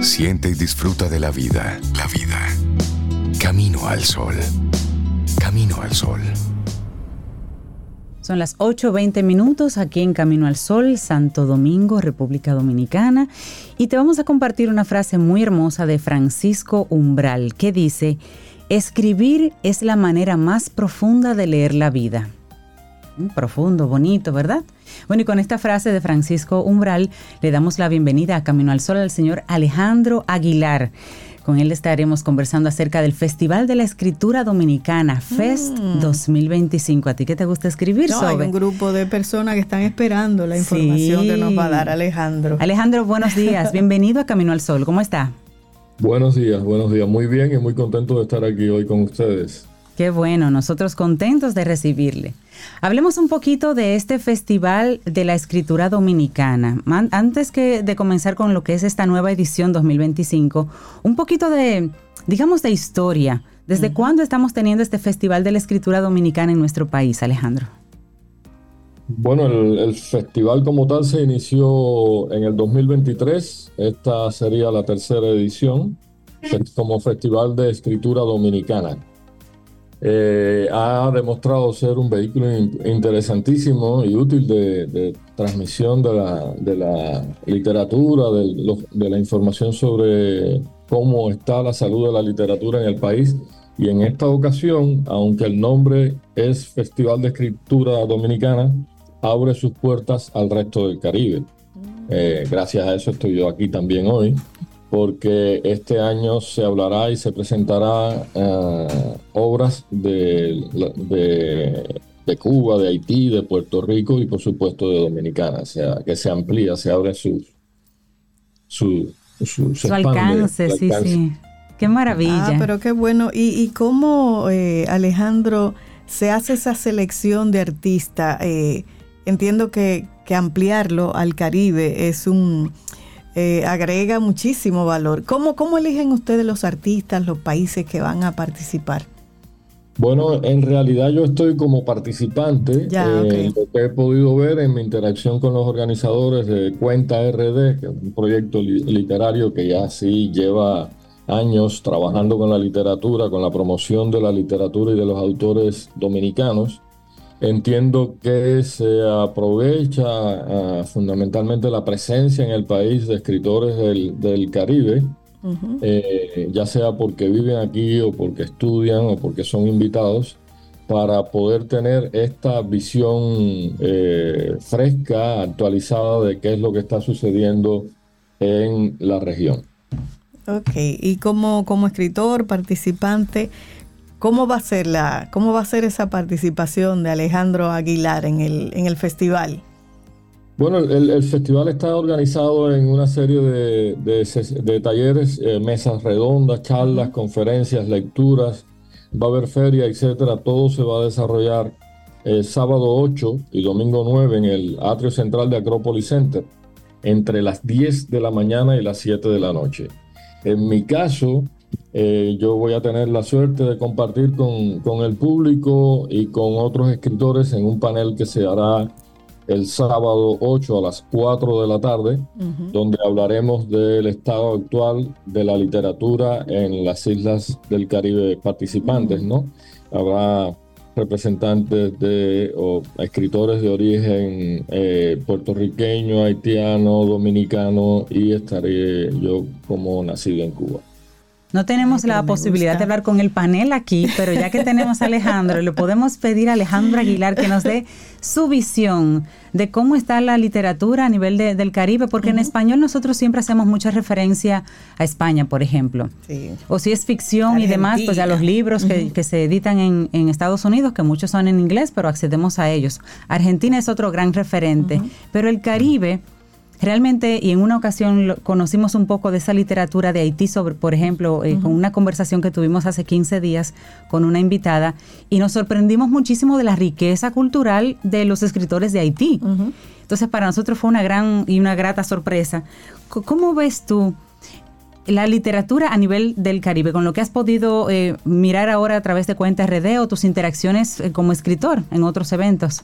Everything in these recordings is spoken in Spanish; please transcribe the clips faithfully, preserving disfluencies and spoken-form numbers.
Siente y disfruta de la vida. La vida. Camino al sol. Camino al sol. Son las ocho veinte minutos aquí en Camino al Sol, Santo Domingo, República Dominicana. Y te vamos a compartir una frase muy hermosa de Francisco Umbral que dice: escribir es la manera más profunda de leer la vida. Mm, profundo, bonito, ¿verdad? Bueno, y con esta frase de Francisco Umbral le damos la bienvenida a Camino al Sol al señor Alejandro Aguilar. Con él estaremos conversando acerca del Festival de la Escritura Dominicana, Fest mm. dos mil veinticinco. ¿A ti qué te gusta escribir, no, Sobe? Hay un grupo de personas que están esperando la información sí. que nos va a dar Alejandro. Alejandro, buenos días. Bienvenido a Camino al Sol. ¿Cómo está? Buenos días, buenos días. Muy bien y muy contento de estar aquí hoy con ustedes. Qué bueno, nosotros contentos de recibirle. Hablemos un poquito de este Festival de la Escritura Dominicana. Man, antes que de comenzar con lo que es esta nueva edición dos mil veinticinco, un poquito de, digamos, de historia. ¿Desde uh-huh. cuándo estamos teniendo este Festival de la Escritura Dominicana en nuestro país, Alejandro? Bueno, el, el festival como tal se inició en el dos mil veintitrés. Esta sería la tercera edición como Festival de Escritura Dominicana. Eh, ha demostrado ser un vehículo in- interesantísimo y útil de, de transmisión de la, de la literatura, de, lo, de la información sobre cómo está la salud de la literatura en el país. Y en esta ocasión, aunque el nombre es Festival de Escritura Dominicana, abre sus puertas al resto del Caribe. Eh, gracias a eso estoy yo aquí también hoy, porque este año se hablará y se presentará uh, obras de, de, de Cuba, de Haití, de Puerto Rico y por supuesto de Dominicana. O sea, que se amplía, se abre su, su, su, su alcance, sí, alcance. Sí. Qué maravilla. Ah, pero qué bueno. ¿Y, y cómo, eh, Alejandro, se hace esa selección de artistas? Eh, entiendo que, que ampliarlo al Caribe es un... Eh, agrega muchísimo valor. ¿Cómo, ¿Cómo eligen ustedes los artistas, los países que van a participar? Bueno, en realidad yo estoy como participante. Ya, eh, okay. Lo que he podido ver en mi interacción con los organizadores de Cuenta R D, que es un proyecto li- literario que ya sí lleva años trabajando con la literatura, con la promoción de la literatura y de los autores dominicanos. Entiendo que se aprovecha uh, fundamentalmente la presencia en el país de escritores del, del Caribe, uh-huh. eh, ya sea porque viven aquí o porque estudian o porque son invitados, para poder tener esta visión eh, fresca, actualizada de qué es lo que está sucediendo en la región. Ok, y como, como escritor, participante, ¿Cómo va a ser la, cómo va a ser esa participación de Alejandro Aguilar en el, en el festival? Bueno, el, el festival está organizado en una serie de, de, de talleres, eh, mesas redondas, charlas, uh-huh. conferencias, lecturas, va a haber feria, etcétera. Todo se va a desarrollar eh, sábado ocho y domingo nueve en el atrio central de Acropolis Center, entre las diez de la mañana y las siete de la noche. En mi caso, Eh, yo voy a tener la suerte de compartir con, con el público y con otros escritores en un panel que se hará el sábado ocho a las cuatro de la tarde, uh-huh. donde hablaremos del estado actual de la literatura en las islas del Caribe participantes, uh-huh. ¿no? Habrá representantes de o escritores de origen eh, puertorriqueño, haitiano, dominicano, y estaré yo como nacido en Cuba. No tenemos Ay, la posibilidad gusta. de hablar con el panel aquí, pero ya que tenemos a Alejandro, le podemos pedir a Alejandro Aguilar que nos dé su visión de cómo está la literatura a nivel de, del Caribe, porque uh-huh. en español nosotros siempre hacemos mucha referencia a España, por ejemplo. Sí. O si es ficción Argentina. y demás, pues a los libros uh-huh. que, que se editan en, en Estados Unidos, que muchos son en inglés, pero accedemos a ellos. Argentina es otro gran referente, uh-huh. pero el Caribe... Realmente, y en una ocasión lo, conocimos un poco de esa literatura de Haití, sobre, por ejemplo, eh, uh-huh. con una conversación que tuvimos hace quince días con una invitada, y nos sorprendimos muchísimo de la riqueza cultural de los escritores de Haití. Uh-huh. Entonces, para nosotros fue una gran y una grata sorpresa. C- ¿Cómo ves tú la literatura a nivel del Caribe, con lo que has podido eh, mirar ahora a través de Cuenta R D o tus interacciones eh, como escritor en otros eventos?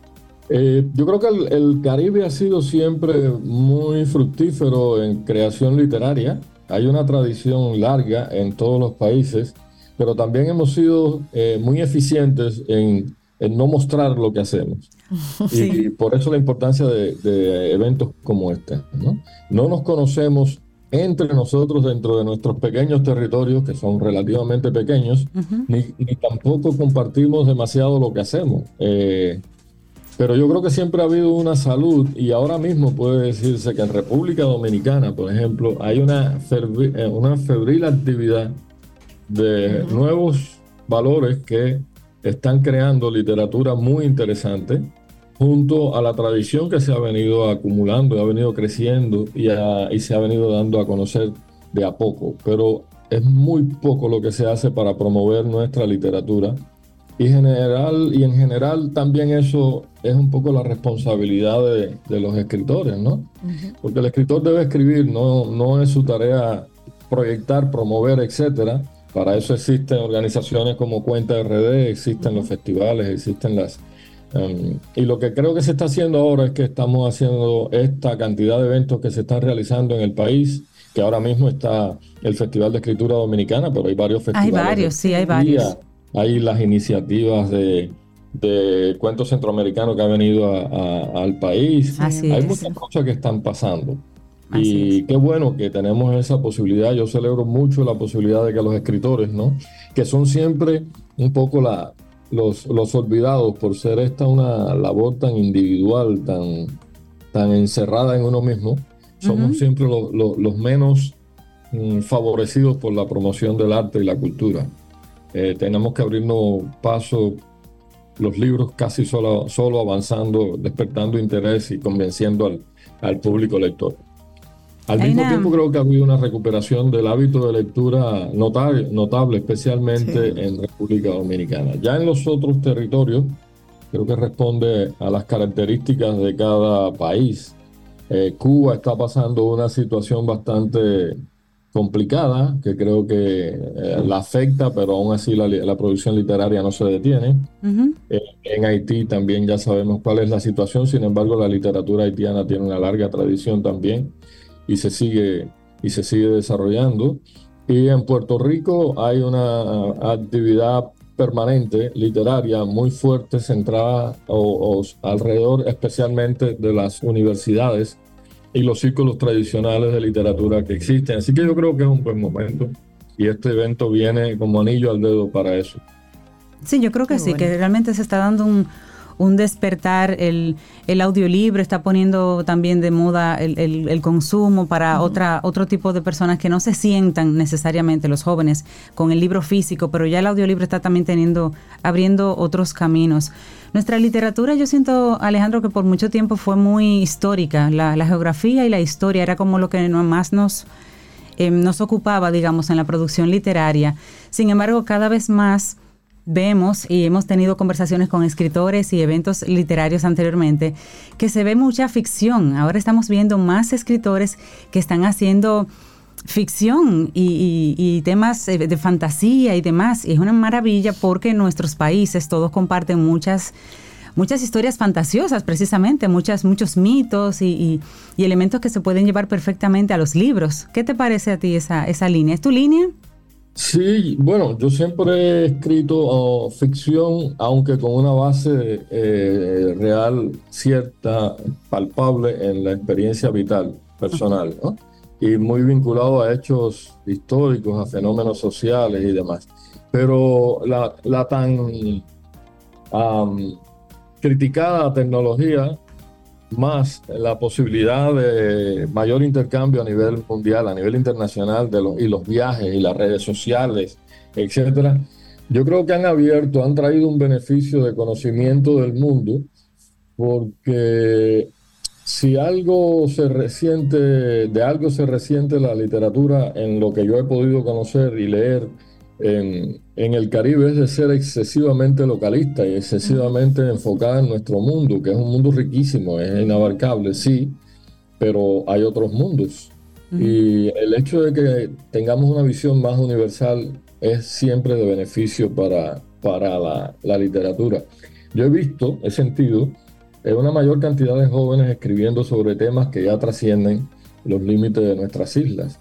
Eh, yo creo que el, el Caribe ha sido siempre muy fructífero en creación literaria. hay una tradición larga en todos los países, pero también hemos sido eh, muy eficientes en, en no mostrar lo que hacemos. Sí. Y, y por eso la importancia de, de eventos como este, ¿no? No nos conocemos entre nosotros dentro de nuestros pequeños territorios, que son relativamente pequeños, uh-huh. ni, ni tampoco compartimos demasiado lo que hacemos. Eh, pero yo creo que siempre ha habido una salud, y ahora mismo puede decirse que en República Dominicana, por ejemplo, hay una, febril, una febril actividad de uh-huh. nuevos valores que están creando literatura muy interesante, junto a la tradición que se ha venido acumulando, ha venido creciendo y, a, y se ha venido dando a conocer de a poco. Pero es muy poco lo que se hace para promover nuestra literatura. Y, general, y en general también eso es un poco la responsabilidad de, de los escritores, ¿no? Uh-huh. Porque el escritor debe escribir, no, no es su tarea proyectar, promover, etcétera. Para eso existen organizaciones como Cuenta R D, existen uh-huh. los festivales, existen las... Um, y lo que creo que se está haciendo ahora es que estamos haciendo esta cantidad de eventos que se están realizando en el país, que ahora mismo está el Festival de Escritura Dominicana, pero hay varios festivales. Hay varios, sí, hay varios. Hay las iniciativas de, de Cuento Centroamericano que ha venido a, a, al país. Así hay es. muchas cosas que están pasando. Así y es. Qué bueno que tenemos esa posibilidad. Yo celebro mucho la posibilidad de que los escritores, ¿no?, que son siempre un poco la... Los, los olvidados por ser esta una labor tan individual, tan, tan encerrada en uno mismo, somos uh-huh. siempre lo, lo, los menos mm, favorecidos por la promoción del arte y la cultura. Eh, tenemos que abrirnos paso, los libros casi solo, solo avanzando, despertando interés y convenciendo al, al público lector. Al mismo Aina. tiempo creo que ha habido una recuperación del hábito de lectura notable, notable especialmente sí. en República Dominicana. Ya en los otros territorios creo que responde a las características de cada país. Eh, Cuba está pasando una situación bastante complicada que creo que eh, la afecta, pero aún así la, la producción literaria no se detiene. Uh-huh. Eh, en Haití también ya sabemos cuál es la situación, sin embargo la literatura haitiana tiene una larga tradición también. Y se sigue y se sigue desarrollando. Y en Puerto Rico hay una actividad permanente literaria muy fuerte, centrada o, o alrededor especialmente de las universidades y los círculos tradicionales de literatura que existen. Así que yo creo que es un buen momento y este evento viene como anillo al dedo para eso. Sí, yo creo que Qué sí, bueno. que realmente se está dando un un despertar, el, el audiolibro está poniendo también de moda el, el, el consumo para uh-huh. otra, otro tipo de personas que no se sientan necesariamente, los jóvenes, con el libro físico, pero ya el audiolibro está también teniendo, abriendo otros caminos. Nuestra literatura, yo siento, Alejandro, que por mucho tiempo fue muy histórica, la, la geografía y la historia era como lo que más nos, eh, nos ocupaba, digamos, en la producción literaria. Sin embargo, cada vez más vemos y hemos tenido conversaciones con escritores y eventos literarios anteriormente que se ve mucha ficción. Ahora estamos viendo más escritores que están haciendo ficción y, y, y temas de fantasía y demás. Y es una maravilla porque en nuestros países todos comparten muchas muchas historias fantasiosas precisamente, muchas, muchos mitos y, y, y elementos que se pueden llevar perfectamente a los libros. ¿Qué te parece a ti esa, esa línea? ¿Es tu línea? Sí, bueno, yo siempre he escrito oh, ficción, aunque con una base eh, real, cierta, palpable en la experiencia vital, personal, ¿no? Y muy vinculado a hechos históricos, a fenómenos sociales y demás. Pero la, la tan um, criticada tecnología, más la posibilidad de mayor intercambio a nivel mundial, a nivel internacional, de los, y los viajes y las redes sociales, etcétera, yo creo que han abierto, han traído un beneficio de conocimiento del mundo, porque si algo se resiente, de algo se resiente la literatura en lo que yo he podido conocer y leer en, en el Caribe, es de ser excesivamente localista y excesivamente enfocada en nuestro mundo, que es un mundo riquísimo, es inabarcable, sí, pero hay otros mundos. Uh-huh. Y el hecho de que tengamos una visión más universal es siempre de beneficio para, para la, la literatura. Yo he visto, he sentido, una mayor cantidad de jóvenes escribiendo sobre temas que ya trascienden los límites de nuestras islas.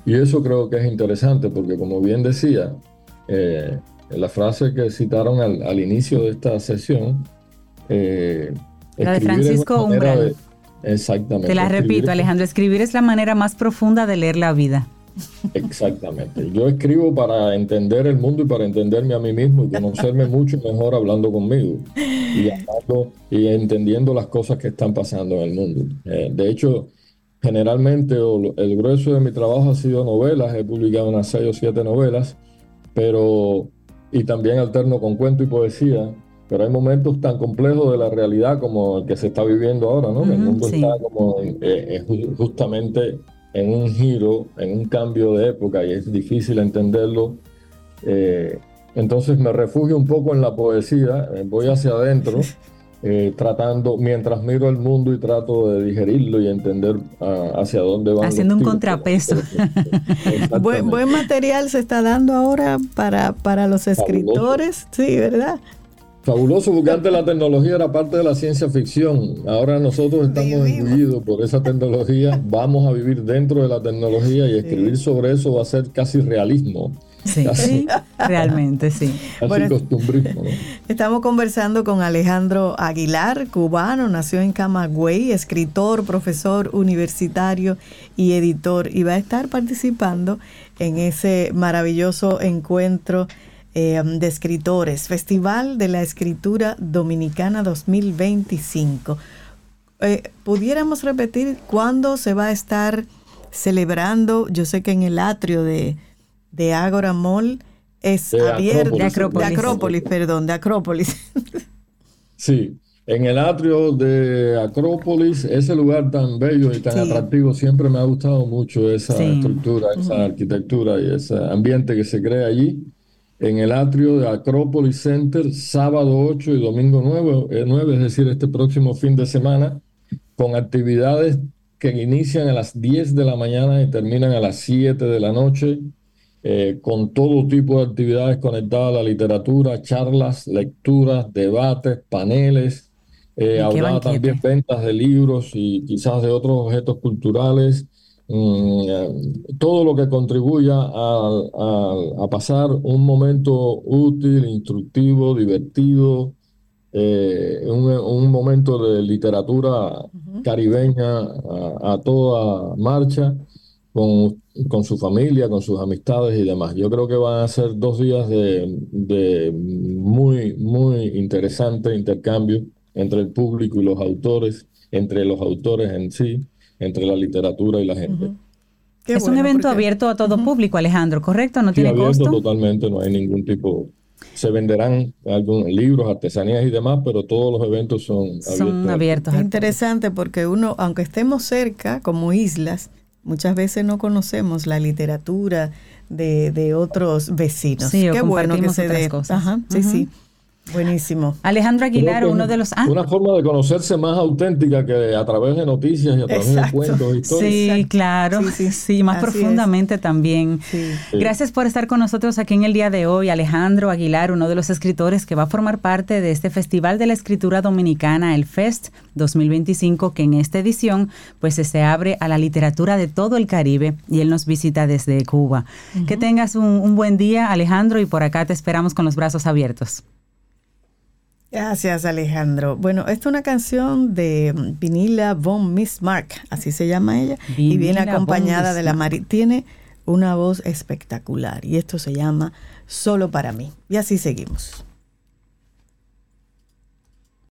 Y eso creo que es interesante porque, como bien decía, eh, la frase que citaron al, al inicio de esta sesión, eh, la de Francisco Umbral. De, exactamente. Te la repito, Alejandro, escribir es la manera más profunda de leer la vida. Exactamente. Yo escribo para entender el mundo y para entenderme a mí mismo y conocerme mucho mejor hablando conmigo y, hablando, y entendiendo las cosas que están pasando en el mundo. Eh, de hecho, generalmente el grueso de mi trabajo ha sido novelas. He publicado unas seis o siete novelas, pero y también alterno con cuento y poesía. Pero hay momentos tan complejos de la realidad como el que se está viviendo ahora, ¿no? Uh-huh, el mundo sí. está como eh, eh, justamente en un giro, en un cambio de época y es difícil entenderlo. Eh, entonces me refugio un poco en la poesía, eh, voy hacia adentro, eh, tratando, mientras miro el mundo y trato de digerirlo y entender uh, hacia dónde van. Haciendo un contrapeso. buen, buen material se está dando ahora para, para los escritores, fabuloso. Sí, ¿verdad? Fabuloso, porque antes la tecnología era parte de la ciencia ficción. Ahora nosotros estamos engullidos por esa tecnología. Vamos a vivir dentro de la tecnología y escribir sí. sobre eso va a ser casi realismo. Sí, casi, sí. realmente sí. Casi bueno, costumbrismo, ¿no? Estamos conversando con Alejandro Aguilar, cubano, nació en Camagüey, escritor, profesor universitario y editor. Y va a estar participando en ese maravilloso encuentro Eh, de escritores, Festival de la Escritura Dominicana dos mil veinticinco. Eh, ¿Pudiéramos repetir cuándo se va a estar celebrando? Yo sé que en el atrio de, de Ágora Mall es de abierto. De Acrópolis. De Acrópolis, perdón, de Acrópolis. Sí, en el atrio de Acrópolis, ese lugar tan bello y tan sí. atractivo, siempre me ha gustado mucho esa sí. estructura, esa uh-huh. arquitectura y ese ambiente que se crea allí. En el atrio de Acrópolis Center, sábado ocho y domingo nueve, es decir, este próximo fin de semana, con actividades que inician a las diez de la mañana y terminan a las siete de la noche, eh, con todo tipo de actividades conectadas a la literatura, charlas, lecturas, debates, paneles, eh, habrá también ventas de libros y quizás de otros objetos culturales. Mm, todo lo que contribuya a, a, a pasar un momento útil, instructivo, divertido, eh, un, un momento de literatura uh-huh. caribeña a, a toda marcha, con, con su familia, con sus amistades y demás. Yo creo que van a ser dos días de, de muy, muy interesante intercambio entre el público y los autores, entre los autores en sí, entre la literatura y la gente. Uh-huh. Es bueno, un evento porque... abierto a todo uh-huh. público, Alejandro, ¿correcto? ¿No sí, tiene abierto costo? Totalmente, no hay ningún tipo... Se venderán algunos libros, artesanías y demás, pero todos los eventos son, son abiertos. Es interesante porque uno, aunque estemos cerca, como islas, muchas veces no conocemos la literatura de, de otros vecinos. Sí, Qué o bueno que se otras dé. cosas. Ajá, sí, uh-huh. sí. Buenísimo. Alejandro Aguilar, uno de los... Ah. Una forma de conocerse más auténtica que a través de noticias y a través Exacto. de cuentos y historias. Sí, Exacto. claro. Sí, sí. sí más Así profundamente es. también. Sí. Gracias por estar con nosotros aquí en el día de hoy. Alejandro Aguilar, uno de los escritores que va a formar parte de este Festival de la Escritura Dominicana, el Fest dos mil veinticinco, que en esta edición pues se abre a la literatura de todo el Caribe y él nos visita desde Cuba. Uh-huh. Que tengas un, un buen día, Alejandro, y por acá te esperamos con los brazos abiertos. Gracias, Alejandro. Bueno, esta es una canción de Vinila von Bismarck, así se llama ella, Vinila y viene acompañada de la Mari. Tiene una voz espectacular y esto se llama Solo para mí. Y así seguimos.